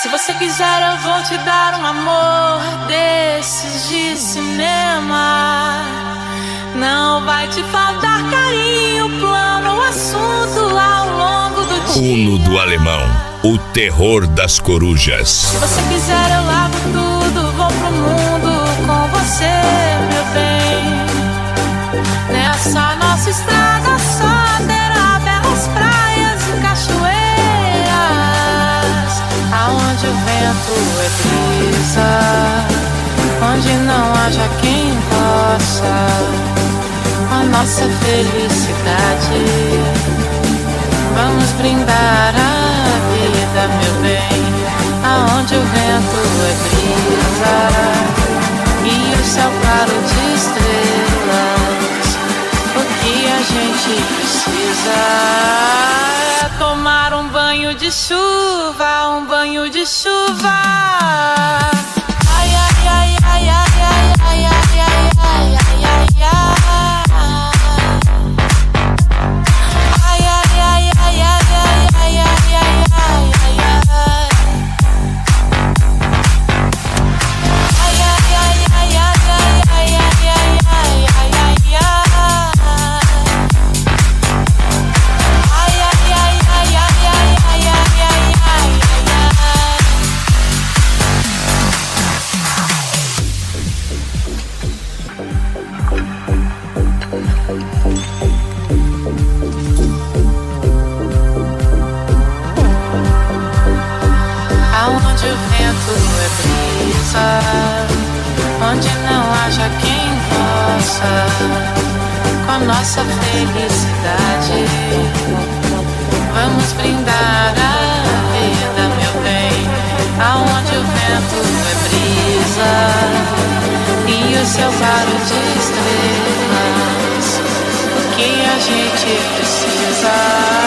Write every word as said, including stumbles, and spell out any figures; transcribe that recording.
Se você quiser eu vou te dar um amor desses de cinema. Não vai te faltar carinho, plano, o assunto ao longo do dia. Uno do Alemão, o terror das corujas. Se você quiser eu largo tudo, vou pro mundo com você, meu bem. Nessa nossa estrada só terá belas praias e cachoeiras, aonde o vento é brisa, onde não haja quem possa com a nossa felicidade. Vamos brindar a vida, meu bem, aonde o vento é brisa e o céu claro de estrelas. O que a gente precisa é tomar um banho de chuva, um banho de chuva. Ai, ai, ai, ai, ai, ai, ai, ai, ai, ai, ai, ai, ai. Onde não haja quem possa com a nossa felicidade. Vamos brindar a vida, meu bem, aonde o vento é brisa e o céu claro de estrelas. O que a gente precisa